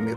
ጀሚሩ።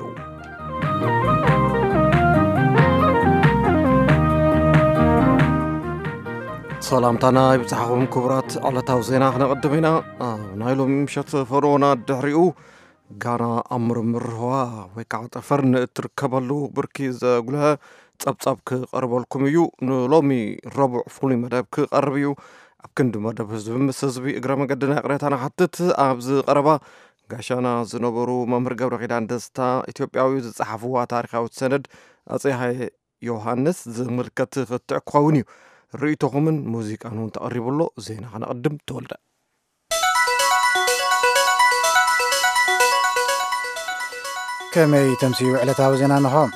ሰላምታና ይብጽሕኩም ክቡራት ዕለታዊ ዜና ክነቅድም ኢና። ናይ ሎሚ ምሸት ፈርዖና ድሕሪኡ ጋና ኣብ ምርምር ህዋ ወይ ከዓ ጠፈር ንእትርከበሉ ብርኪ ዘጉልሀ ፀብፃብ ክቐርበልኩም እዩ። ንሎሚ ረቡዕ ፍሉይ መደብ ክቐርብ እዩ። ኣብ ክንዲ መደብ ህዝቢ ምስ ህዝቢ እግረ መንገዲ ናይ ቅሬታና ሓትት ኣብዚ ቀረባ ጋሻና ዝነበሩ መምህር ገብረ ኪዳን ደስታ ኢትዮጵያዊ ዝፀሓፍዋ ታሪካዊት ሰነድ ኣፄ ዮሃንስ ዝምልከት ፍትዕ ክኸውን እዩ። ርእይቶኹምን ሙዚቃን እውን ተቐሪብሎ ዜና ከነቅድም ተወልደ። ከመይ ተምሲዩ ዕለታዊ ዜና ንኾም።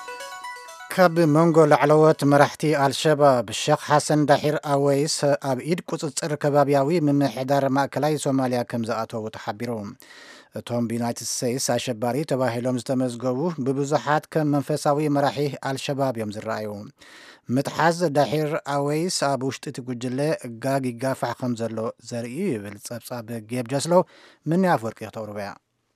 ካብ መንጎ ላዕለዎት መራሕቲ አልሸባብ ሼክ ሓሰን ዳሒር ኣወይስ ኣብ ኢድ ቁፅፅር ከባቢያዊ ምምሕዳር ማእከላይ ሶማልያ ከም ዝኣተዉ ተሓቢሩ። እቶም ብዩናይትድ ስቴትስ ኣሸባሪ ተባሂሎም ዝተመዝገቡ ብብዙሓት ከም መንፈሳዊ መራሒ አልሸባብ እዮም ዝረኣዩ። ምትሓዝ ዳሒር ኣወይስ ኣብ ውሽጢ እቲ ጉጅለ ጋግ ይጋፋሕ ከም ዘሎ ዘርኢ ይብል ፀብፃብ ጌብ ጀስሎ ምን ኣፈወርቂ ክተቕርበያ።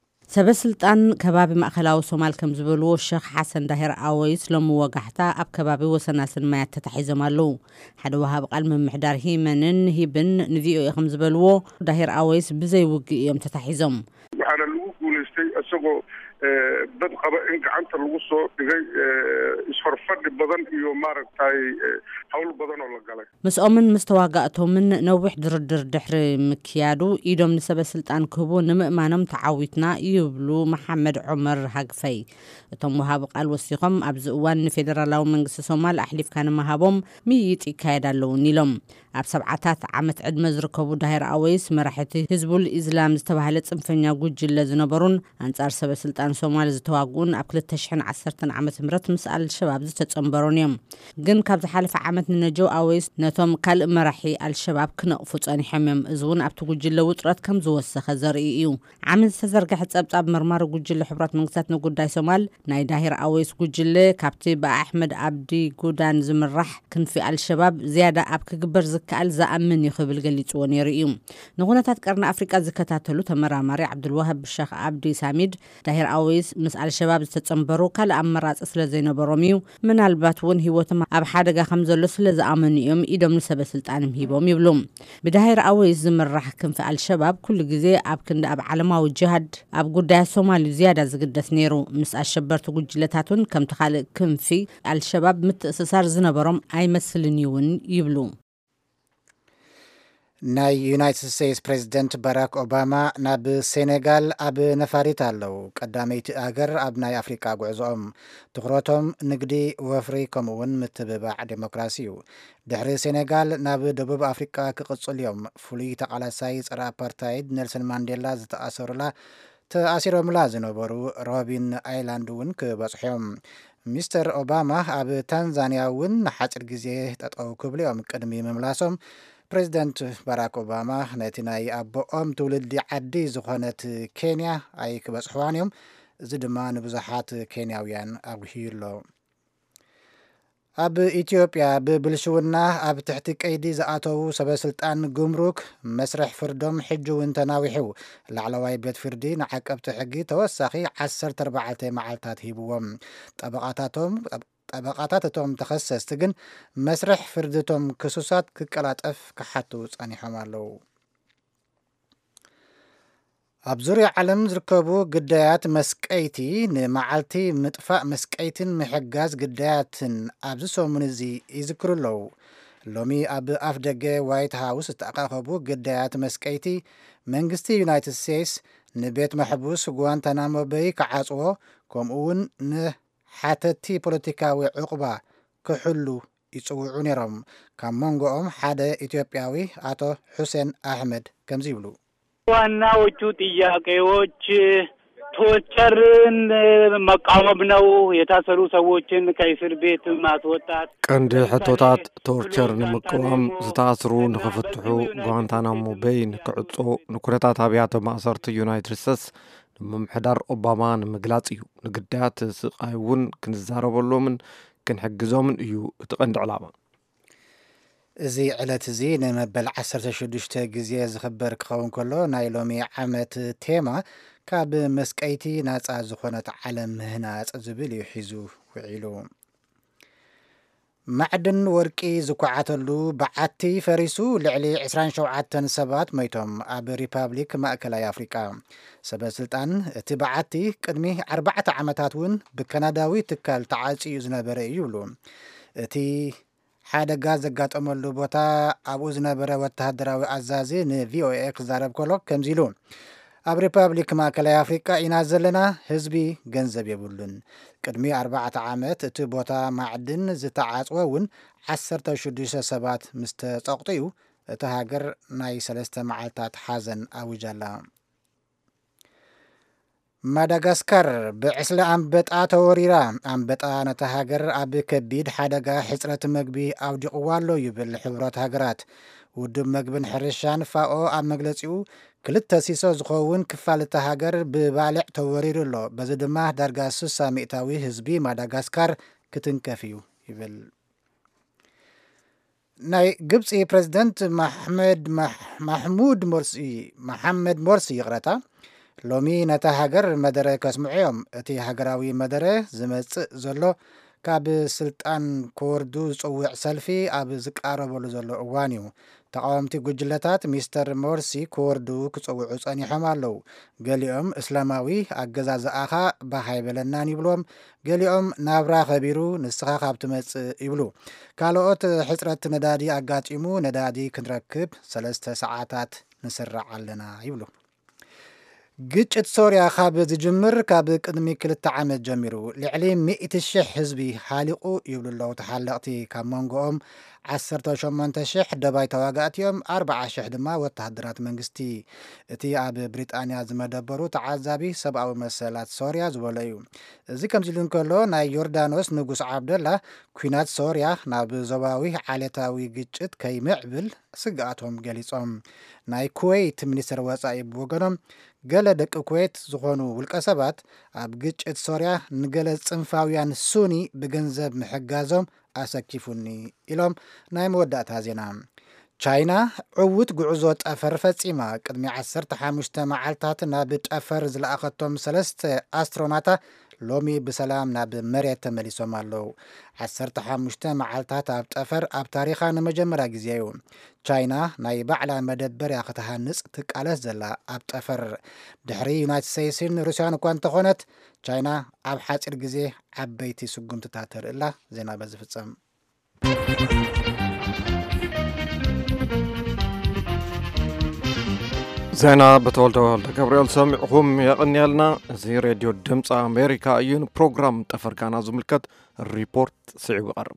ሰበስልጣን ከባቢ ማእከላዊ ሶማል ከም ዝበልዎ ሼክ ሓሰን ዳሒር ኣወይስ ሎሚ ወጋሕታ ኣብ ከባቢ ወሰናስን ማያት ተታሒዞም ኣለዉ። ሓደ ወሃቢ ቃል ምምሕዳር ሂመንን ሂብን ንቪኦኤ ከም ዝበልዎ ዳሒር ኣወይስ ብዘይ ውግእ እዮም ተታሒዞም። waxaana lagu guulaystay isagoo dad qaba in gacanta lagu soo dhigay isfarfadhi badan iyo maaragtay hawl badan oo la galay. ምስኦምን ምስተዋጋእቶምን ነዊሕ ድርድር ድሕሪ ምክያዱ ኢዶም ንሰበስልጣን ክህቡ ንምእማኖም ተዓዊትና ይብሉ መሐመድ ዑመር ሃግፈይ። እቶም ወሃቢ ቃል ወሲኾም ኣብዚ እዋን ንፌደራላዊ መንግስቲ ሶማል ኣሕሊፍካ ንምሃቦም ምይይጥ ይካየድ ኣለውን ኢሎም። ኣብ 7 ዓመት ዕድመ ዝርከቡ ዳሒር ኣወይስ መራሕቲ ህዝቡል ኢስላም ዝተባሃለ ጽንፈኛ ጉጅለ ዝነበሩን አንጻር ሰበስልጣን ሶማል ዝተዋግኡን ኣብ 2010 ዓመተ ምህረት ምስ አልሸባብ ዝተጸምበሩን እዮም። ግን ካብ ዝሓለፈ ዓመት ንነጀው ኣወይስ ነቶም ካልእ መራሒ አልሸባብ ክነቕፉ ጸኒሖም እዮም። እዚ እውን ኣብቲ ጉጅለ ውጥረት ከም ዝወሰኸ ዘርኢ እዩ። ዓመት ዝተዘርግሐ ፀብፃብ መርማሪ ጉጅለ ሕቡራት መንግስታት ንጉዳይ ሶማል ናይ ዳሒር ኣወይስ ጉጅለ ካብቲ ብኣሕመድ ኣብዲ ጉዳን ዝምራሕ ክንፊ አልሸባብ ዝያዳ ኣብ ክግበር ዝከኣል ዝኣምን ይኽብል ገሊጽዎ ነይሩ እዩ። ንኹነታት ቀርኒ ኣፍሪቃ ዝከታተሉ ተመራማሪ ዓብዱልዋሃብ ሼክ ኣብዲ ሳሚድ ዳሒር ኣወይስ ምስ አልሸባብ ዝተጸምበሩ ካልእ ኣመራፂ ስለ ዘይነበሮም እዩ ምናልባት እውን ሂወቶም ኣብ ሓደጋ ከም ዘሎ ስለ ዝኣመኑ እዮም ኢዶም ንሰበስልጣንም ሂቦም ይብሉ። ብዳሒር ኣወይስ ዝምራሕ ክንፊ አልሸባብ ኩሉ ግዜ ኣብ ክንዲ ኣብ ዓለማዊ ጅሃድ ኣብ ጉዳይ ሶማሊ ዝያዳ ዝግደስ ነይሩ። ምስ ኣሸበርቲ ጉጅለታቱን ከምቲ ካልእ ክንፊ አልሸባብ ምትእስሳር ዝነበሮም ኣይመስልን እውን ይብሉ። ናይ ዩናይትድ ስቴትስ ፕሬዚደንት ባራክ ኦባማ ናብ ሴኔጋል ኣብ ነፋሪት ኣለዉ። ቀዳመይቲ ኣገር ኣብ ናይ ኣፍሪቃ ጉዕዞኦም ትኩረቶም ንግዲ ወፍሪ ከምኡውን ምትብባዕ ዴሞክራሲ እዩ። ድሕሪ ሴኔጋል ናብ ደቡብ ኣፍሪቃ ክቕጽል እዮም። ፍሉይ ተቓላሳይ ጸረ ኣፓርታይድ ኔልሰን ማንዴላ ተኣሲሮምላ ዝነበሩ ሮቢን ኣይላንድ እውን ክበጽሖም። ሚስተር ኦባማ ኣብ ታንዛንያ እውን ንሓፂር ግዜ ጠጠው ክብሉ እዮም። ቅድሚ ምምላሶም ፕሬዚደንት ባራክ ኦባማ ነቲ ናይ ኣቦኦም ትውልዲ ዓዲ ዝኾነት ኬንያ ኣይክበጽሕዋን እዮም። እዚ ድማ ንብዙሓት ኬንያውያን ኣጉሂዩሎ። ኣብ ኢትዮጵያ ብብልሽውና ኣብ ትሕቲ ቀይዲ ዝኣተዉ ሰበስልጣን ጉምሩክ መስርሕ ፍርዶም ሕጂ እውን ተናዊሑ። ላዕለዋይ ቤት ፍርዲ ንዓቀብቲ ሕጊ ተወሳኺ 14 መዓልታት ሂብዎም። ጠበቃታት እቶም ተኸሰስቲ ግን መስርሕ ፍርድቶም ክሱሳት ክቀላጠፍ ክሓቱ ጸኒሖም ኣለዉ። ኣብ ዙርያ ዓለም ዝርከቡ ግዳያት መስቀይቲ ንመዓልቲ ምጥፋእ መስቀይትን ምሕጋዝ ግዳያትን ኣብዚ ሰሙን እዚ ይዝክሩ ኣለዉ። ሎሚ ኣብ ኣፍ ደገ ዋይት ሃውስ ዝተኣኻኸቡ ግዳያት መስቀይቲ መንግስቲ ዩናይትድ ስቴትስ ንቤት መሕቡስ ጓንታናሞ ቤይ ክዓጽዎ ከምኡውን ንሓተቲ ፖለቲካዊ ዕቁባ ክሕሉ ይጽውዑ ነይሮም። ካብ መንጎኦም ሓደ ኢትዮጵያዊ አቶ ሁሴን አህመድ ከምዚ ይብሉ። ዋናዎቹ ጥያቄዎች ቶርቸርን መቃወም ነው። የታሰሩ ሰዎችን ከእስር ቤት ማስወጣት። ቀንዲ ሕቶታት ቶርቸር ንምቅዋም፣ ዝተኣስሩ ንኽፍትሑ፣ ጓንታናሞ ቤይ ንክዕጾ፣ ንኩነታት ኣብያተ ማእሰርቲ ዩናይትድ ስቴትስ ንምምሕዳር ኦባማ ንምግላጽ እዩ። ንግዳያት ስቃይ እውን ክንዛረበሎምን ክንሕግዞምን እዩ እቲ ቀንዲ ዕላማ። እዚ ዕለት እዚ ንመበል 16 ግዜ ዝኽበር ክኸውን ከሎ ናይ ሎሚ ዓመት ቴማ ካብ መስቀይቲ ናፃ ዝኾነት ዓለም ምህናፅ ዝብል እዩ ሒዙ ውዒሉ። ማዕድን ወርቂ ዝኳዓተሉ በዓቲ ፈሪሱ ልዕሊ 27 ሰባት ሞይቶም ኣብ ሪፓብሊክ ማእከላይ ኣፍሪቃ። ሰበስልጣን እቲ በዓቲ ቅድሚ 4 ዓመታት እውን ብካናዳዊ ትካል ተዓፅዩ ዝነበረ እዩ ይብሉ። እቲ ሓደጋ ዘጋጠመሉ ቦታ ኣብኡ ዝነበረ ወተሃደራዊ ኣዛዚ ንቪኦኤ ክዛረብ ከሎ ከምዚ ኢሉ ኣብ ሪፓብሊክ ማእከላይ ኣፍሪቃ ኢና ዘለና ህዝቢ ገንዘብ የብሉን ቅድሚ 4 ዓመት እቲ ቦታ ማዕድን ዝተዓፅወ እውን 16 ሰባት ምስ ተፀቕጢዩ እቲ ሃገር ናይ 3 መዓልታት ሓዘን ኣውጃላ። ማዳጋስካር ብዕስለ ኣንበጣ ተወሪራ። ኣንበጣ ነታ ሃገር ኣብ ከቢድ ሓደጋ ሕፅረት መግቢ ኣውዲቕዋ ኣሎ ይብል ሕብረት ሃገራት። ውድብ መግብን ሕርሻን ፋኦ ኣብ መግለፂኡ 2 ሲሶ ዝኸውን ክፋል እታ ሃገር ብባልዕ ተወሪሩ ኣሎ። በዚ ድማ ዳርጋ 60 ሚእታዊ ህዝቢ ማዳጋስካር ክትንከፍ እዩ ይብል። ናይ ግብፂ ፕሬዚደንት መሐመድ ሞርሲ ይቕረታ ሎሚ ነታ ሃገር መደረ ከስምዑ እዮም። እቲ ሃገራዊ መደረ ዝመፅእ ዘሎ ካብ ስልጣን ክወርዱ ዝፅውዕ ሰልፊ ኣብ ዝቃረበሉ ዘሎ እዋን እዩ። ተቃወምቲ ጉጅለታት ሚስተር ሞርሲ ክወርዱ ክፅውዑ ፀኒሖም ኣለው። ገሊኦም እስላማዊ ኣገዛዝኣኻ ባህ ኣይበለናን ይብሎም፣ ገሊኦም ናብራ ከቢሩ ንስኻ ካብ ትመፅእ ይብሉ። ካልኦት ሕፅረት ነዳዲ ኣጋጢሙ ነዳዲ ክንረክብ 3 ሰዓታት ንስራዕ ኣለና ይብሉ። ግጭት ሶርያ ካብ ዝጅምር ካብ ቅድሚ 2 ዓመት ጀሚሩ ልዕሊ 100,000 ህዝቢ ሃሊቑ ይብሉ ኣለዉ ተሓለቕቲ። ካብ መንጎኦም 18,000 ደባይ ተዋጋእቲ እዮም፣ 40,000 ድማ ወተሃደራት መንግስቲ። እቲ ኣብ ብሪጣንያ ዝመደበሩ ተዓዛቢ ሰብኣዊ መሰላት ሶርያ ዝበሎ እዩ። እዚ ከምዚ ኢሉ እንከሎ ናይ ዮርዳኖስ ንጉስ ዓብደላ ኩናት ሶርያ ናብ ዞባዊ ዓሌታዊ ግጭት ከይምዕብል ስጋኣቶም ገሊፆም። ናይ ኩዌት ሚኒስትር ወፃኢ ብወገኖም ገለ ደቂ ኩዌት ዝኾኑ ውልቀ ሰባት ኣብ ግጭት ሶርያ ንገለ ፅንፋውያን ሱኒ ብገንዘብ ምሕጋዞም ኣሰኪፉኒ ኢሎም። ናይ መወዳእታ ዜና ቻይና ዕውት ጉዕዞ ጠፈር ፈፂማ ቅድሚ 15 መዓልታት ናብ ጠፈር ዝለኣኸቶም 3 ኣስትሮናታ ሎሚ ብሰላም ናብ መሬት ተመሊሶም ኣለው። 15 መዓልታት ኣብ ጠፈር ኣብ ታሪኻ ንመጀመርያ ግዜ እዩ። ቻይና ናይ ባዕላ መደበርያ ክትሃንፅ ትቃለስ ዘላ ኣብ ጠፈር። ድሕሪ ዩናይትድ ስቴትስን ሩስያን እኳ እንተኾነት ቻይና ኣብ ሓፂር ግዜ ዓበይቲ ስጉምትታት ተርእላ። ዜና በዚ ፍፀም። ዜና በተወልደ ገብርኤል ሰሚዕኹም የቕንያልና። እዚ ሬድዮ ድምፂ ኣሜሪካ እዩ። ፕሮግራም ጠፈር ጋና ዝምልከት ሪፖርት ስዒቡ ይቐርብ።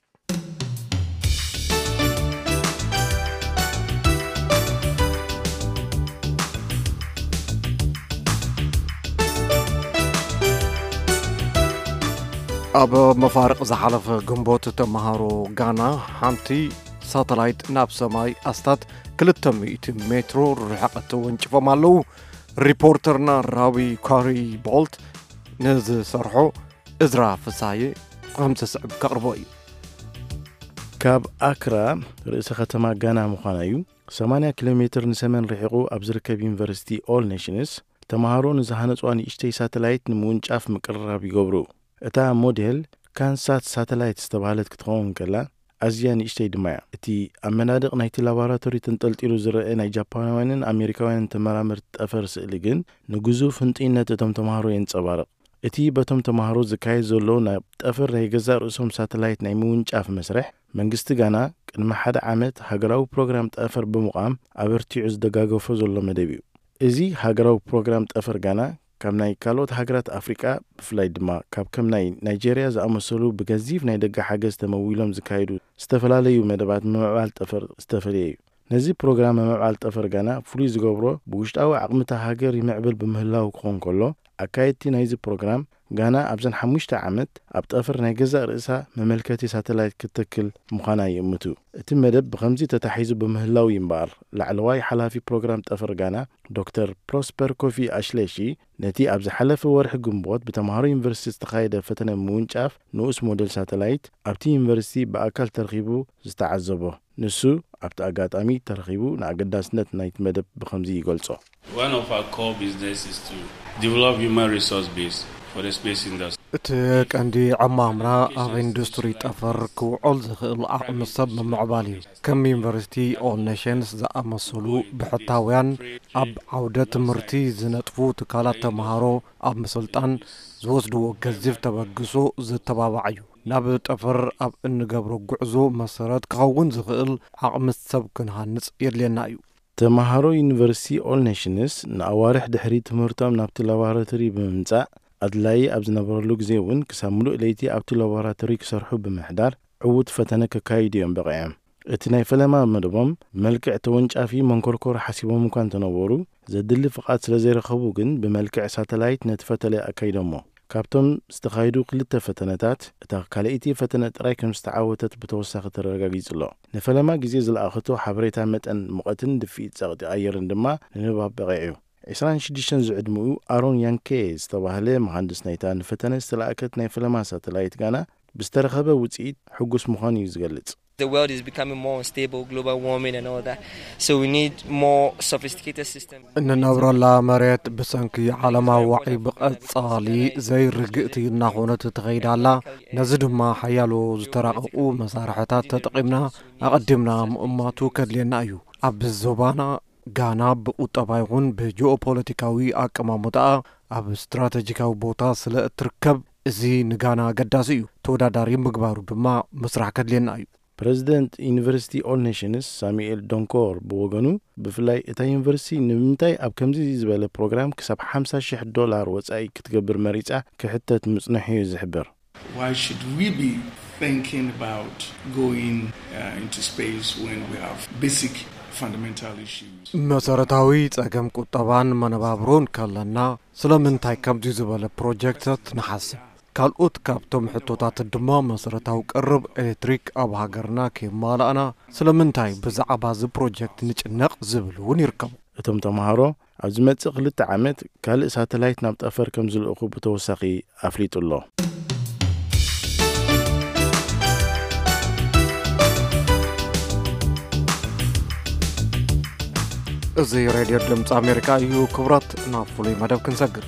ኣብ መፋርቕ ዝሓለፈ ግንቦት ተመሃሮ ጋና ሓንቲ ሳተላይት ናብ ሰማይ ኣስታት 200 ሜትሮ ርሕቐት ወንጭፎም ኣለው። ሪፖርተርና ራዊ ካሪ ቦልት ንዝሰርሖ እዝራ ፍሳዬ ከምዚ ስዕብ ከቕርቦ እዩ። ካብ ኣክራ ርእሰ ከተማ ጋና ምዃና እዩ 80 ኪሎ ሜትር ንሰሜን ርሒቑ ኣብ ዝርከብ ዩኒቨርሲቲ ኦል ኔሽንስ ተመሃሮ ንዝሃነፅዋ ንእሽተይ ሳተላይት ንምውንጫፍ ምቅርራብ ይገብሩ። እታ ሞዴል ካንሳት ሳተላይት ዝተባሃለት ክትኸውን ከላ ኣዝያ ንእሽተይ ድማ እያ። እቲ ኣብ መናድቕ ናይቲ ላቦራቶሪ ተንጠልጢሉ ዝረአ ናይ ጃፓናውያንን ኣሜሪካውያንን ተመራመርቲ ጠፈር ስእሊ ግን ንግዙፍ ህንጢነት እቶም ተምሃሮ የንፀባርቕ። እቲ በቶም ተምሃሮ ዝካየድ ዘሎ ናብ ጠፈር ናይ ገዛ ርእሶም ሳተላይት ናይ ምውንጫፍ መስርሕ መንግስቲ ጋና ቅድሚ 1 ዓመት ሃገራዊ ፕሮግራም ጠፈር ብምቋም ኣበርቲዑ ዝደጋገፎ ዘሎ መደብ እዩ። እዚ ሃገራዊ ፕሮግራም ጠፈር ጋና ካብ ናይ ካልኦት ሃገራት ኣፍሪቃ ብፍላይ ድማ ካብ ከም ናይ ናይጄርያ ዝኣመሰሉ ብገዚፍ ናይ ደጋ ሓገዝ ተመዊሎም ዝካየዱ ዝተፈላለዩ መደባት ምምዕባል ጠፈር ዝተፈልየ እዩ። ነዚ ፕሮግራም ምምዕባል ጠፈር ጋና ፍሉይ ዝገብሮ ብውሽጣዊ ዓቕምታ ሃገር ይምዕብል ብምህላው ክኾን ከሎ ኣካየድቲ ናይዚ ፕሮግራም ጋና ኣብዘን 5 ዓመት ኣብ ጠፈር ናይ ገዛ ርእሳ መመልከቲ ሳተላይት ክትተክል ምዃና ይእምቱ። እቲ መደብ ብኸምዚ ተታሒዙ በምህላው ይምባር ላዕለዋይ ሓላፊ ፕሮግራም ጠፈር ጋና ዶክተር ፕሮስፐር ኮፊ አሽሌሺ ነቲ ኣብ ዝሓለፈ ወርሒ ግንቦት ብተምሃሮ ዩኒቨርሲቲ ዝተኻየደ ፈተነ ምውንጫፍ ንኡስ ሞዴል ሳተላይት ኣብቲ ዩኒቨርሲቲ ብኣካል ተረኺቡ ዝተዓዘቦ ንሱ ኣብቲ ኣጋጣሚ ተረኺቡ ንኣገዳስነት ናይቲ መደብ ብኸምዚ ይገልጾ። One of our core business is to develop human resource base for the space industry. እቲ ቀንዲ ዓማምና ኣብ ኢንዱስትሪ ጠፈር ክውዕል ዝኽእል ዓቕሚ ሰብ ምምዕባል እዩ። ከም ዩኒቨርሲቲ ኦል ኔሽንስ ዝኣመሰሉ ብሕታውያን ኣብ ዓውደ ትምህርቲ ዝነጥፉ ትካላት ተምሃሮ ኣብ ምስልጣን ዝወስድዎ ገዚፍ ተበግሶ ዝተባባዕ እዩ። ናብ ጠፈር ኣብ እንገብሮ ጉዕዞ መሰረት ክኸውን ዝኽእል ዓቕሚ ሰብ ክንሃንጽ የድልየና እዩ። ተምሃሮ ዩኒቨርሲቲ ኦል ኔሽንስ ንኣዋርሕ ድሕሪ ትምህርቶም ናብቲ ላቦራቶሪ ብምምጻእ ኣድላይ ኣብ ዝነበረሉ ግዜ እውን ክሳብ ሙሉእ ለይቲ ኣብቲ ላቦራቶሪ ክሰርሑ ብምሕዳር ዕዉት ፈተነ ከካይዱ እዮም በቒዖም። እቲ ናይ ፈለማ መደቦም መልክዕ ተወንጫፊ መንኮርኮር ሓሲቦም እኳ እንተነበሩ ዘድሊ ፍቓድ ስለ ዘይረኸቡ ግን ብመልክዕ ሳተላይት ነቲ ፈተለ ኣካይዶሞ። ካብቶም ዝተኻይዱ 2 ፈተነታት እታ ካልአይቲ ፈተነ ጥራይ ከም ዝተዓወተት ብተወሳኺ ተረጋጊጹ ኣሎ። ንፈለማ ግዜ ዝለኣኸቶ ሓበሬታ መጠን ሙቐትን ድፊኢት ጸቕጢ ኣየርን ድማ ንንባብ በቒዑ። 26 ዝዕድምኡ ኣሮን ያንኬ ዝተባህለ መሃንድስ ናይታ ንፈተነ ዝተለኣከት ናይ ፈለማ ሳተላይት ጋና ብዝተረኸበ ውፅኢት ሕጉስ ምዃኑ እዩ ዝገልጽ። The world is becoming more unstable, global warming and all that. So we need more sophisticated systems. እንነብረላ መሬት ብሰንኪ ዓለማዊ ዋዒ ብቐጻሊ ዘይርግእቲ እናኾነት ትኸይዳላ። ነዚ ድማ ሓያሎ ዝተራቐቑ መሳርሕታት ተጠቒምና ኣቐዲምና ምእማቱ ከድልየና እዩ። ኣብ ዞባና ጋና ብቁጠባ ይኹን ብጂኦፖለቲካዊ ኣቀማምጣኣ ኣብ ስትራቴጂካዊ ቦታ ስለ እትርከብ እዚ ንጋና ኣገዳሲ እዩ። ተወዳዳሪ ምግባሩ ድማ ምስራሕ ከድልየና እዩ። ፕሬዚደንት ዩኒቨርሲቲ ኦል ኔሽንስ ሳሙኤል ዶንኮር ብወገኑ ብፍላይ እታ ዩኒቨርሲቲ ንምንታይ ኣብ ከምዚ ዝበለ ፕሮግራም ክሳብ $50,000 ወጻኢ ክትገብር መሪፃ ክሕተት ምጽንሑ እዩ ዝሕብር። Why should we be thinking about going into space when we have basic fundamental issues? መሰረታዊ ጸገም ቁጠባን መነባብሮን ከለና ስለምንታይ ከምዚ ዝበለ ፕሮጀክት ንሓስብ? ካልኦት ካብቶም ሕቶታት ድማ መሰረታዊ ቅርብ ኤሌክትሪክ ኣብ ሃገርና ከይማልኣና ስለምንታይ ብዛዕባ እዚ ፕሮጀክት ንጭነቕ ዝብል እውን ይርከቡ። እቶም ተምሃሮ ኣብ ዝመጽእ 2 ዓመት ካልእ ሳተላይት ናብ ጠፈር ከም ዝልእኹ ብተወሳኺ ኣፍሊጡ ኣሎ። እዚ ሬድዮ ድምፂ ኣሜሪካ እዩ። ክቡራት ናብ ፍሉይ መደብ ክንሰግር።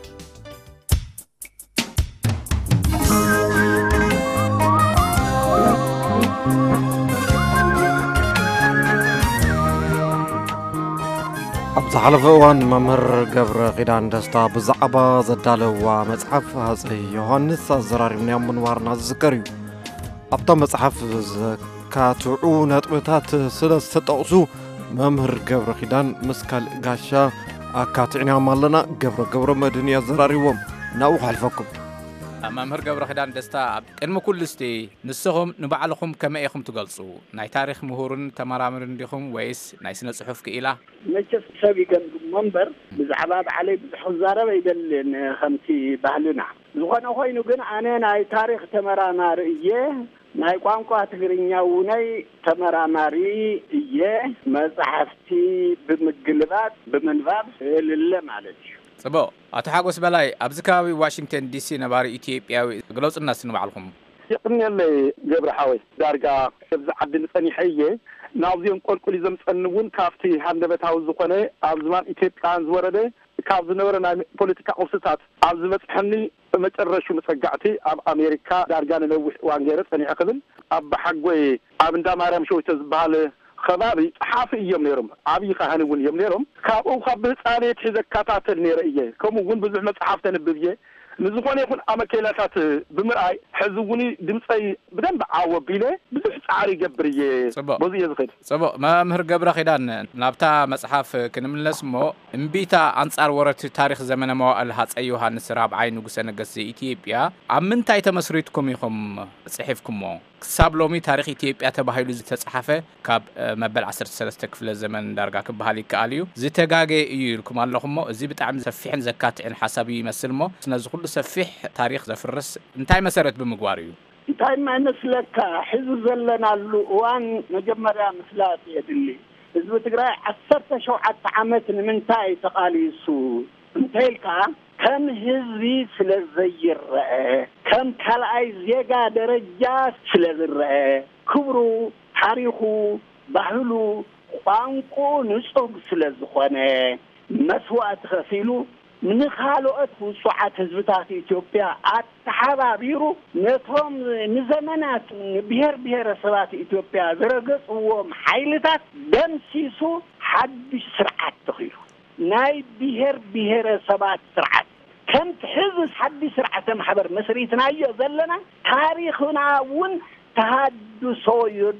ኣብ ዝሓለፈ እዋን መምህር ገብረ ኺዳን ደስታ ብዛዕባ ዘዳለዋ መጽሓፍ ሃፀይ ዮሃንስ ኣዘራሪብናዮ ምንባርና ዝዝከር እዩ። ኣብታ መጽሓፍ ዘካትዑ ነጥብታት ስለ ዝተጠቕሱ መምህር ገብረ ኺዳን ምስ ካልእ ጋሻ ኣካትዕናዮም ኣለና። ገብረ መድህን ኣዘራሪቦም ናብኡ ሓልፈኩም። መምህር ገብረ ኺዳን ደስታ ቅድሚ ኩሉ እስቲ ንስኹም ንባዕልኹም ከመይ ኢኹም ትገልጹ? ናይ ታሪክ ምሁርን ተመራምርን ዲኹም ወይስ ናይ ስነ ጽሑፍ ክኢላ? መቸስ ሰብ ይገምግሞ እምበር ብዛዕባ ባዕለይ ብዙሕ ክዛረብ ኣይደልን ከምቲ ባህልና። ዝኾነ ኮይኑ ግን ኣነ ናይ ታሪክ ተመራማሪ እየ፣ ናይ ቋንቋ ትግርኛ ውነይ ተመራማሪ እየ። መጽሓፍቲ ብምግልባት ብምንባብ እልለ ማለት እዩ። ጽቡቕ ኣቶ ሓጎስ በላይ ኣብዚ ከባቢ ዋሽንግተን ዲሲ ነባሪ ኢትዮጵያዊ ግለጹና ስንባዕልኩም። ይቕንየለይ ገብረ ሓወይ ዳርጋ ኣብዚ ዓዲ ንጸኒሐ እየ ናብዚኦም ቆልቁል ዘምፀኒ እውን ካብቲ ሃንደበታዊ ዝኾነ ኣብ ዝባን ኢትዮጵያን ዝወረደ ካብ ዝነበረ ናይ ፖለቲካ ቁርስታት ኣብ ዝበፅሐኒ መጨረሹ መፀጋዕቲ ኣብ ኣሜሪካ ዳርጋ ንነዊሕ እዋን ገይረ ፀኒዐ ክብል ኣብ ብሓጎይ ኣብ እንዳ ማርያም ሸዊተ ዝበሃል ከባቢ ጸሓፊ እዮም ነይሮም። ዓብዪ ካህን እውን እዮም ነይሮም። ካብኡ ካብ ብህፃነት ሒዘካታተል ነይረ እየ። ከምኡ እውን ብዙሕ መፅሓፍ ተንብብ እየ። ንዝኾነ ይኹን ኣመኬላታት ብምርኣይ ሕዚ እውን ድምፀይ ብደንብ ዓወቢለ ብዙሕ ፃዕሪ ይገብር እየ። በዚ እየ ዝኸድ። ጽቡቕ መምህር ገብረ ኺዳን ናብታ መጽሓፍ ክንምለስ እሞ እምቢታ አንጻር ወረርቲ ታሪክ ዘመነ መዋዕል ሃፀይ ዮሃንስ ራብዓይ ንጉሰ ነገስት ኢትዮጵያ ኣብ ምንታይ ተመስሪትኩም ኢኹም ጽሒፍኩሞ? ክሳብ ሎሚ ታሪክ ኢትዮጵያ ተባሂሉ ዝተጻሕፈ ካብ መበል 13 ክፍለ ዘመን ዳርጋ ክበሃል ይከኣል እዩ። ዝተጋገ እዩ ኢልኩም ኣለኹሞ። እዚ ብጣዕሚ ሰፊሕን ዘካትዕን ሓሳብ ይመስል ሞ ስለዚ ኩሉ كل سفيح تاريخ زفرس انتاي مسارت بمقواريو انتاي ما نسلك حزب زلنا اللؤوان مجمرة مثلات يدلي حزب تقرأي 17 عامات من تاي تقاليسو انتايلكا كم هزبي سلزي الرأي كم كالعي زيقا درجات سلزي الرأي كبرو تاريخو بحلو قانقو نصوب سلزخواني مسوات خفيلو من خالوات وصعات هزبتات إثيوبيا التحابيرو نتهم نزمنات بهر سبات إثيوبيا برقص ومحايلتات دمسيسو حدش سرعات تخيلو ناي بهر سبات سرعات كم تحزس حدش سرعات محبر مسريتنا يزلنا تاريخنا ون تهدسو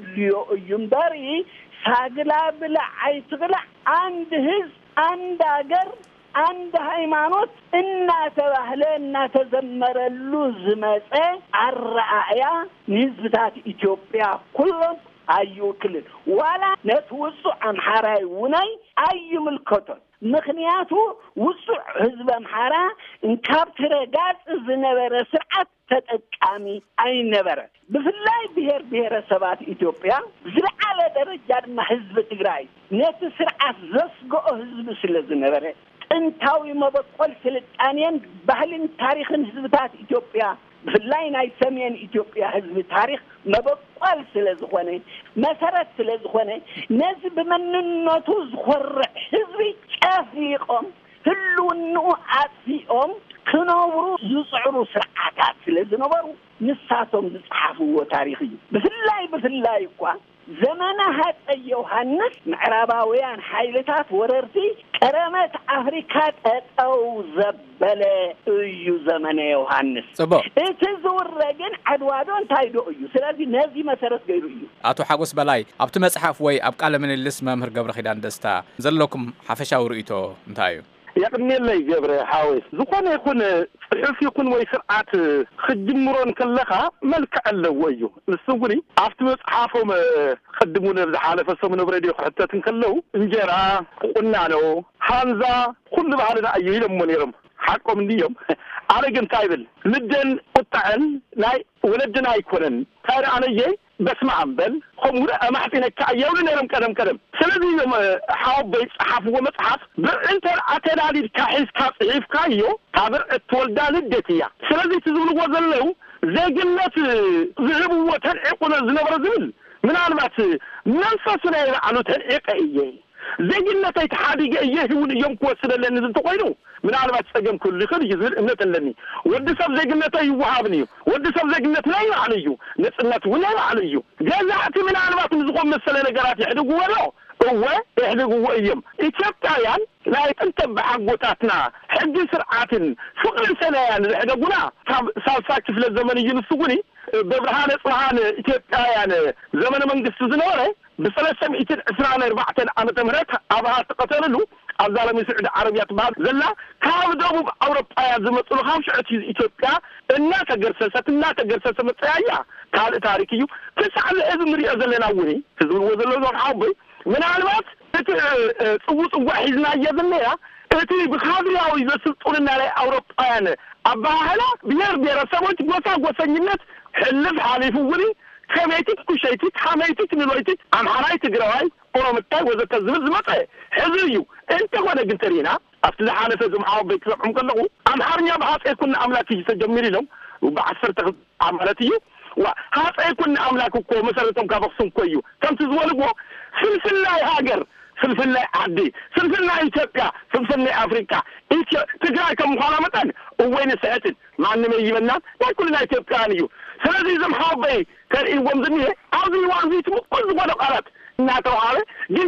يندري ساقلا بلا عيتغلا عند هز عند أجر عند هيمانوت إنا تبهلين إنا تزمر اللوز مساء الرأية نسبتات إثيوبيا كلهم أيو كلهم ولا نتوسع عن حراي وناي أي ملكتهم مخنياته وسع حزب محارة إن كابتر جات زنبرة سرعة تتأكامي أي نبرة بفلاي بهر سبات إثيوبيا زرع على درجة ما حزب تجراي نت سرعة زسقو حزب سلزنبرة انتاوي ما بقول سلطانيان بحلين تاريخ حزبات إثيوبيا بفلاي ناي سمين إثيوبيا حزب تاريخ ما بقول سلزخوني مسارات سلزخوني نزب من الناتو زخور حزبي كافيقهم هلو النو عافيهم كنورو يصعروا سرعات سلزنبرو نساتهم يصحفوا وتاريخي بفلاي كوا زمانها يوحنس معرباويان حيلتات وررتي كرامات أفريقيا أو زبالة أيو زمان يوحنس تزور رجن عدوادون تايدو أيو سلازي نازي مسارس غيرو أيو أتو حاقوس بلاي أبتو مسحف وي أبقال من اللسمة مهر قبر خيدان دستا زلوكم حفشا ورئيتو انتايو يقني اللي جبر حاوس زقنا يكون صحيح يكون ويسرعات خدمرون كلها ملك اللويو السوري عفتو صحافهم خدمونا بحاله فسمو نبريديو حتى تنكلو انجرا قلنا له حانزا كل بعدنا ايي لمنيرم حقهم ديوم على جنتايبل لدن قطعن لاي ولدنا يكونن تاري علي بسمع عمبل خمورة أمحتنا كأيون نرم كلام سلذي يوم حاب بيصحف ومصحف انت أتنا لي كحيس كصحيف كايو تابر التولدان الدتية سلذي تزول وزلو زي قلت ذهبوا وتنعقنا زنبر زمل من علمات ننصصنا عنو تنعق إيه زي قلت يتحادي إيه يوم كوسنا لأن تقوينو من علمات سجن كل خير يزل إمنة لني ودي سب زي قلت يوهابني ودي سب زي قلت لا يعنيو نسألت ولا يعنيو جازعتي من علمات مزقوم مثلا نقرات يحدقوا ولا هو يحدقوا أيام إتشبتايان لا يتنتبع حقوتاتنا حق سرعات فقر سنة يعني يحدقونا سالساك في الزمن ينسقوني ببرهان إصلاحان إتشبتايان زمن من قصة زنوري بثلاث مئتين عسران 4 عامة مرات أبها تقتلوا الظالم يسعد عربيات بعض زلا كاو دوب أوروبا زمت له 5 إثيوبيا الناس جرسة متسايا قال تاريخيو تسعى الإذن رياض لنا وني تزول وزلوا حبي من علامات صوت واحدنا يذنيها تي بخاطرها وإذا سلطنا على أوروبا أباهلا بير سويت قوسا حلف حالي فوري خميتك كشيتك حميتك نلويتك عم حرايت جراي ورمتاي وزت الزبز متى حزيو انت وانا قلترينا افتح انا فزم حاول بيكسبهم كله عم حرنيا بحاس يكون املاكي سجمري لهم وبعثرت عملتي وهات يكون املاككم مسرتهم كبخصم كويو كم تزولوا سلسله هاجر سلسله عدي سلسله إثيوبيا سلسله افريقيا تجراي كم مخالمتان وين ساعتين مع انه يبنا كلنا إثيوبيانيو سلازي زم حابي كان يومزني عاوزي وعاوزي كل ولا قالت ناتو على جن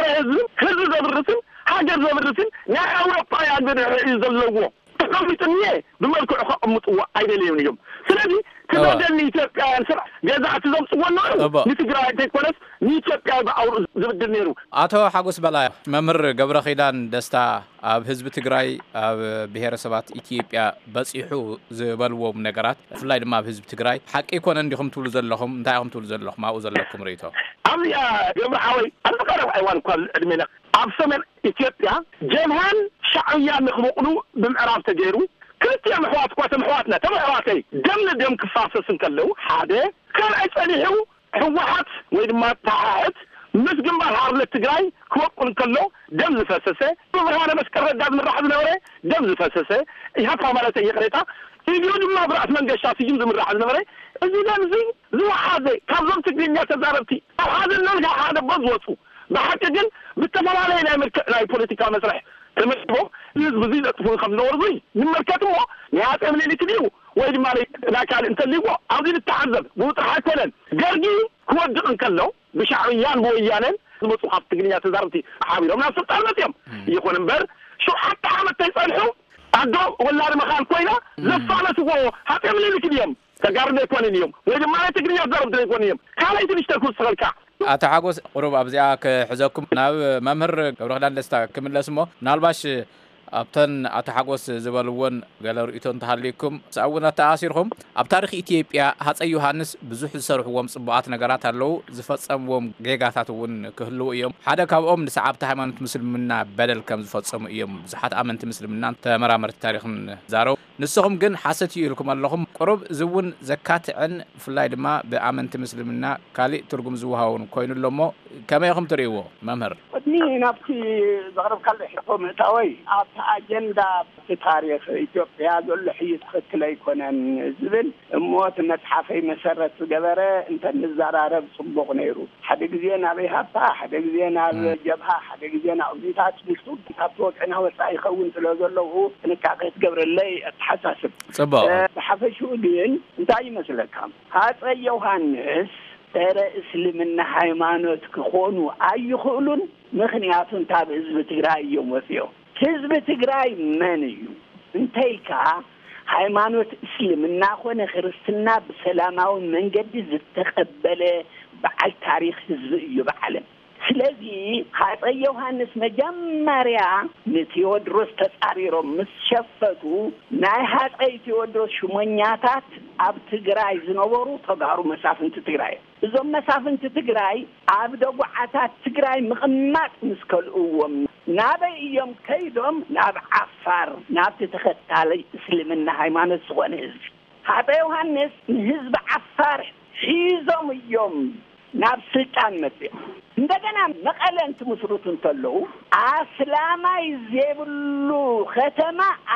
هزم زبرسن حاجه زبرسن يا اوروبا يا يزلوا تقومتني بملك مطوع ايدليهم اليوم سلازي كذا إثيوبيا سرع جزعت زم صونا نتجرا تكونس إثيوبيا باور زبد نيرو አቶ ሐጎስ በላይ መምህር ገብረ ኺዳን ደስታ ኣብ ህዝብ ትግራይ ኣብ ብሄረሰባት ኢትዮጵያ በጽሑ ዝበልዎም ነገራት ፍላይ ድማ ኣብ ህዝብ ትግራይ ሓቂ ኮነ እንዲኹም ትብሉ ዘለኹም እንታይ ኢኹም ትብሉ ዘለኹም ማኡ ዘለኩም ሪቶ ኣብ ያ ገብረ ሓወይ ኣልቀረብ ኣይዋን ኳል ዕድሜና ኣብ ሰሜን ኢትዮጵያ ጀምሃን ሻዕያ ንኽበቕሉ ብምዕራብ ተገይሩ كلتي محوات كوات محواتنا تمحواتي دم دم كفاسس نكلو حاده كان ايصليحو حوحات ويدما تعهد مش جنبها حرب التجراي كوكل كله دم زفسسه وانا بس كرداد من راح نوري دم زفسسه يحطها مالتي يقريتا يجون ما برأس من قشاف يجون من راح نوري اذا دمزي زو حاضي كظم تقنيا تزاربتي هذا النرجع هذا بزوطو بحكي جن بالتمام علينا لا بوليتيكا مسرح تمشبو يزغ زي تفون خمس ورزي من مركاتو نهات امني اللي تبيو ويد مالي لا كان انت اللي هو عاوزين التعذب وطرحات كلن قرقي كودق نكلو بشعريان بويانن زمطو خاف تقنيا تزاربتي حاولوا من السلطان متيم يكون انبر شو حتى عمل تيصلحوا عدو ولا مخال كوينا زفانا سوو حتى امني اللي تبيو تقارن يكون اليوم ويد مالي تقنيا تزاربتي يكون اليوم كان يتم يشتركوا السغلكا أتحاجوس قرب أبزيا كحزاكم ناو ممر قبل لستا كمل اسمه نالباش أبتن أتحاجوس زبالون قالوا رئيتون تحليكم سأونا تأثيرهم أبتاريخ إثيوبيا هات أي يوحنس بزوح السرحوهم صبعات نجارات هلو زفتسمهم جيجاتاتون كهلو يوم حدا كابهم نسعب تهمنت مسلمنا بدل كم زفتسم يوم زحات أمنت مسلمنا تمرامر التاريخ زارو نسهم جن حسيتي لكم اللهم قرب زون زكاة عن فلايد ما بأمنت مسلمنا كالي ترجم زوهاون كوين اللهم كما يخم تريوه ممر ودني نفسي زغرب كله حكومة تاوي أجندة في تاريخ إثيوبيا دول حيث خطلة يكونن زبل موت متحفي مسرة جبرة انت النزارة صبغ نيرو حد جزينا بيها حد جزينا الجبهة حد جزينا أوزيتات مكتوب كتابات أنا وسائل خون تلازل له نكاقيت جبر اللي حساسب حفشوا دين انت أي مسألة كام هذا يوحنس ترى اسلمنا حيمانوت كخونو أي خلون مخنياتون تاب حزب تجراي يوم وفيو حزب تجراي منيو انتيلكا حيمانوت اسلمنا خونا خرستنا بسلاماون منجد زتقبله بعل تاريخ حزب يبعلم سلازي هذا يوحنس مجمريا نتيودروس تساريرو مسشفتو ناي هذا تيودروس شمونياتات اب تجراي زنورو تغارو مسافنت تجراي زوم مسافنت تجراي اب دغعاتات تجراي مقمات مسكلوم نابي يوم كيدوم ناب عفار ناب تتختالي اسلمنا هيمانوت سوانز هذا يوحنس حزب عفار حيزوم يوم ناب سلطان متي እንደገና መቀለን ትመስሩትን ተለው አስላማ ይዘብሉ ከተማ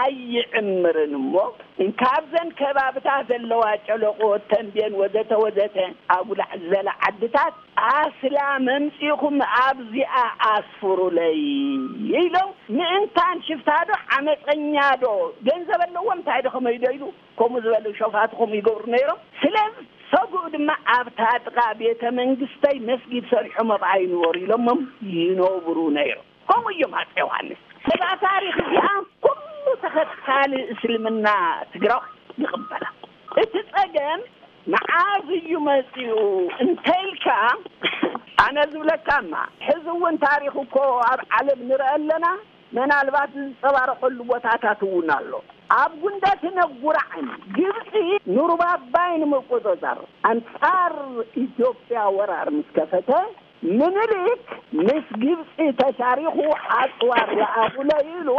አይዕምርንሞ እንካብዘን ከባብታ ዘለዋጨለቆ ተንቤን ወዘተ አቡላ ዘላ አድታት አስላምም ሲኹም አብዚአ አስፍሩ ላይ ይለው ምንታን ሽፍታዶ አመፀኛዶ ገንዘበለውም ታይደኸም ይደይሉ ኮሙ ዝበሉ ሸፋትኩም ይገብሩ ነይሮም ስለዚህ سقود ما أبتاد قابية منجستي مسجد صريح مبعين وري لهم ينوبرون يرو هم يوم هتوانس سبع تاريخ اليوم كل تخت خالي اسلمنا تقرأ يقبله اتتقن معاذ يمسيو انتلكا أنا زولكما حزوين تاريخكو علم نرأى لنا من البات صبار كل وتاتاتونا له أبغندا تنقرعن جبتي نوربا باين مقدسر أنصار إثيوبيا ورار مسكفته من ليك مس جبتي تشاريخه أطوار لأقوله يلو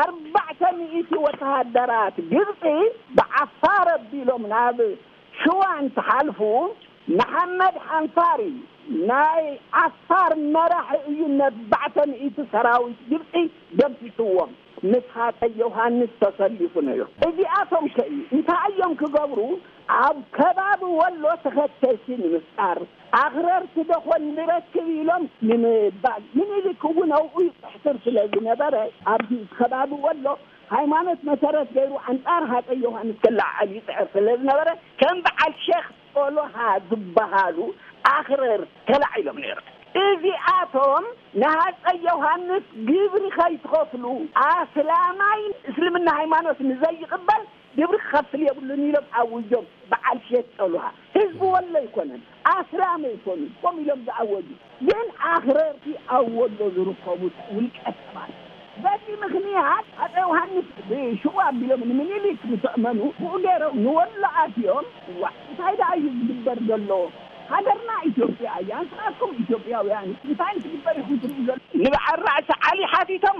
400 وتهدرات جبتي بعفار بيلهم نابي شو أنت حلفون محمد حنفاري ناي عفار مرح ينبعتن إيت سراوي جبتي جبتي توم مسحات يوحنس تصليفنا يو إذا أتم شيء انت أيام كجبرو عب كباب ولا تختشين مسار أغرر تدخل مركب يلهم من بعد من اللي كونه يحتر في الجنبرة عب كباب ولا هاي ما نتمسرت غيره عن أرهات يوحنس كلا علي تعرف الجنبرة كم بعد شيخ قالوا هذا بهالو أغرر كلا علم نير إذا أتم نهاج يوحنس جبري خيط خفلو أسلامين إسلامنا هيمانوس نزي قبل جبري خفل يقولون يلب عوجهم بعد شيء قالوها حزب ولا يكونن أسلام يكونن قم يلب عوجهم ين آخر في أول ظروفهم والكأسمان بدي مخنيات هذا يوحنس بشواب بيوم من يليك متأمنوا وقالوا نولع فيهم وهذا عايز يبردلو هذرنا إثيوبيا يعني سأكم إثيوبيا يعني نتاين تبري خطر نبع الرأس علي حاتي تمام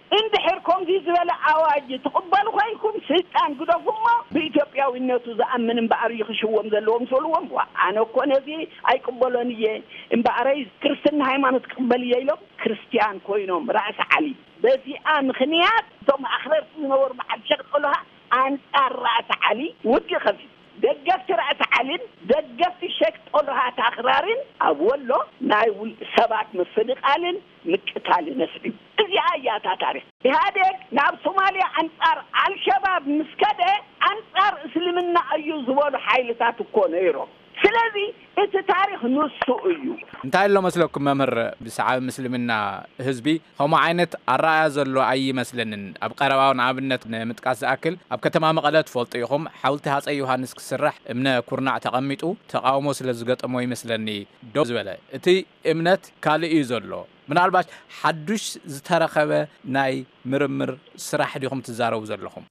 عند حركم في زبالة عواجي تقبلوا خيكم سلطان قدفهم بإثيوبياوينته زأمن بعريخ شوهم زلهم سولهم أنا كون هذه أي قبلونية إن بعريز كريستيان هاي ما نتقبل يلهم كريستيان كوينهم رأس علي بس أنا خنيات ثم آخر نور بعد شغلها عن رأس علي ودي خفيف دقفت رأس علي دقفت شك تقولها تأخرارين أولو نايول سبعة مصدق علين مكتال نسبي إذا آيات تاريخ بهذا ناب صوماليا أنصار الشباب مسكدة أنصار إسلامنا أيو زوال حيلتات كونيرو ስለዚህ እቲ ታሪክ ንሱ እዩ እንታይ ሎ መስለኩም መምህር ብሰዓብ ምስልምና ህዝቢ ከምኡ ዓይነት ኣራያ ዘሎ ኣይመስለንን ኣብ ቀረባውን ኣብነት ንምጥቃስ ዝኣክል ኣብ ከተማ መቐለ ትፈልጡ ኢኹም ሓውልቲ ሃፀይ ዮሃንስ ክስራሕ እምነ ኩርናዕ ተቐሚጡ ተቃውሞ ስለ ዝገጠሞ ይመስለኒ ዶ ዝበለ እቲ እምነት ካልእ እዩ ዘሎ ምናልባት ሓዱሽ ዝተረኸበ ናይ ምርምር ስራሕ ዲኹም ትዛረቡ ዘለኹም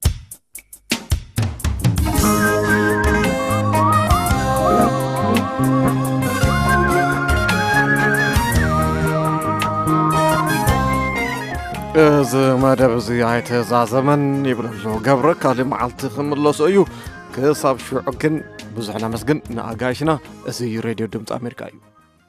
مدب زيايت زازمن يبلغ قبرك على معلت خملص أيو كصاب شعكن بزحنا مسجن ناقاشنا زي راديو دمت أمريكا أيو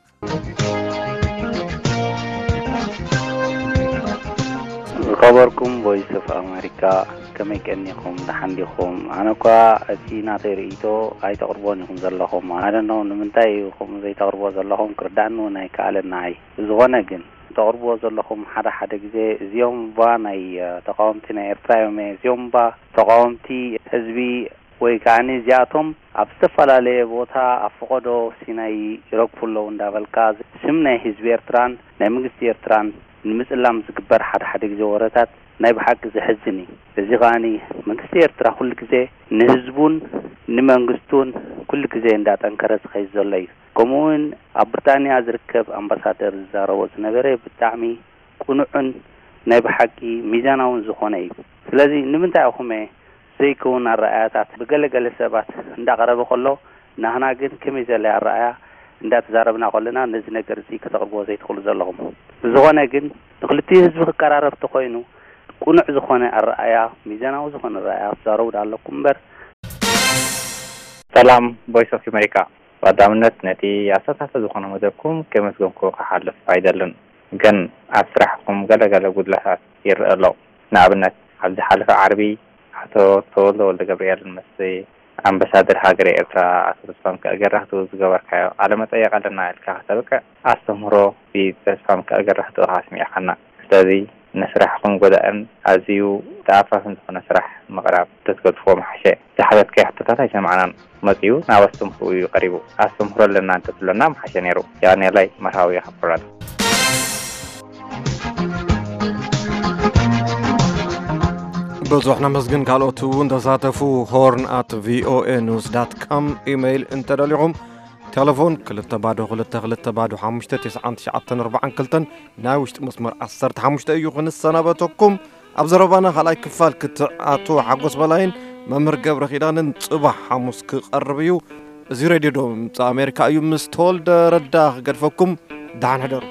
خبركم فويس اوف امريكا كما كانكم دحنديكم انا كا اسينا تريتو اي تقربونكم زلهم انا نو نمنتايكم زي تقربو زلهم كردانو ناي كالناي زغنا جن تقربو زلهم حدا غزي زيوم باناي تقاومتنا ارترايومي زيوم با تقاومتي حزبي ويكاني زياتهم ابستفلالي بوتا افقدو سيناي يركفلو اندافلكاز سمنا حزبي ارتران نمغستي ارتران نمسلام زكبر حدا غزي ورتات ناي بحق زحزني زغاني منغستي ارترا كل غزي نحزبون نمنغستون كل غزي اندات انكرس خيزلي كومون بريطانيا زركب امباسادر زاروز نبره بتعمي قنعن ناي بحقي ميزاناون زخوني ስለዚህ ንምንታይ አኹመ ዘይከውን አራያታት በገለገለ ሰባት እንዳቀረበ ከሎ ናህና ግን ከመዘለ አራያ እንዳተዛረብና ቆለና ነዚ ነገር እዚ ከተቀርቦ ዘይትخሉ ዘለኹም ዝሆነ ግን ክልቲ ህዝብ ከቀራረብ ተኮይኑ ቁኑዕ ዝሆነ አራያ ሚዛናው ዝሆነ አራያ ዛረው ዳለኩም በር ሰላም ቮይስ ኦፍ አሜሪካ ወዳምነት ነቲ ያሳታተ ዝሆነ መደብኩም ከመስገንኩ ከሐልፍ አይደለም ግን አስራሕኩም ገለገለ ጉድለታት ይርአለው ናብነት عبد الحليف عربي حتى تولد ولد جبريل المسي أمبسادر هاجر إيرترا أسفهم كأجرحته زجبر كايو على ما تيجي لنا الكهتبك أستمروا في تسفهم كأجرحته هاسمي أخنا الذي نسرحكم قدام أزيو تعرفون نسرح مغرب تذكر فوق محشة تحدث كي حتى تلاقي معنا مزيو ناوستم هو قريبو أستمروا لنا أنت تلنا محشة نيرو يعني لاي مرهاوي حفرات بزوحنا مسجن قالوتو وندساتفو horn@voanews.com ايميل انت دليهم تلفون كلتا بادو 59994 كلتن ناوشت مسمر 15 ايو خنسنابتكم ابزربانا خلاي كفال كتعاتو حقوس بلاين ممر قبر خيدانن صباح حموس كقربيو زي راديو دوم امريكا ايو مستول ردا قدفكم دعنا هدرو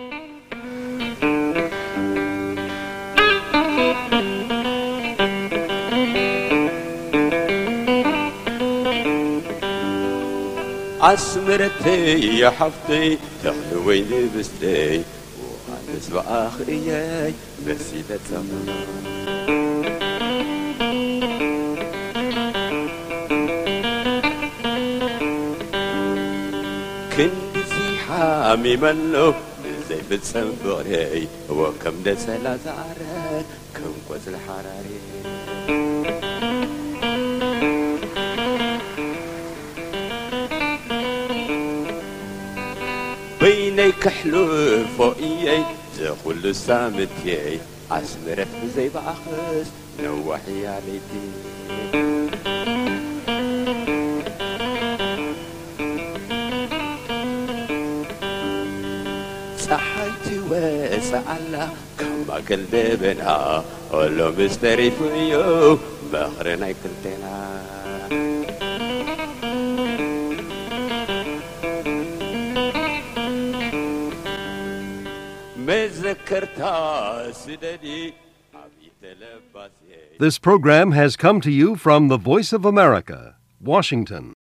عسمرتي يا حفتي تخلوين بستي وعدس بآخري بسيدة زمن كنت زي حامي منو زي بتسنبغري وكم دسلا زعرك كم قوز الحراري بينك حلو فوقيي زخل السامتي عسمرت زي بعخس نوحي عليتي صحيتي وسألا كما قلبنا ولو مستري فيو بخرنا كنتنا مذكرتا سددي This program has come to you from the Voice of America, Washington.